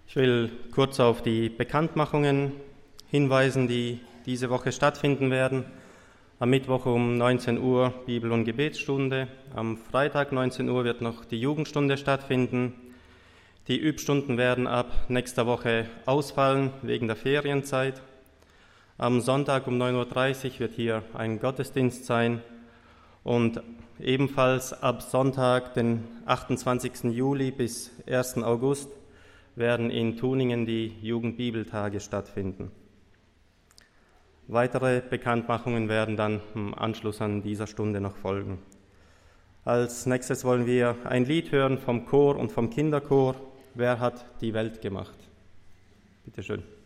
Ich will kurz auf die Bekanntmachungen hinweisen, die diese Woche stattfinden werden. Am Mittwoch um 19 Uhr Bibel- und Gebetsstunde. Am Freitag 19 Uhr wird noch die Jugendstunde stattfinden. Die Übstunden werden ab nächster Woche ausfallen wegen der Ferienzeit. Am Sonntag um 9.30 Uhr wird hier ein Gottesdienst sein. Und ebenfalls ab Sonntag, den 28. Juli bis 1. August, werden in Tuningen die Jugendbibeltage stattfinden. Weitere Bekanntmachungen werden dann im Anschluss an dieser Stunde noch folgen. Als nächstes wollen wir ein Lied hören vom Chor und vom Kinderchor. Wer hat die Welt gemacht? Bitte schön.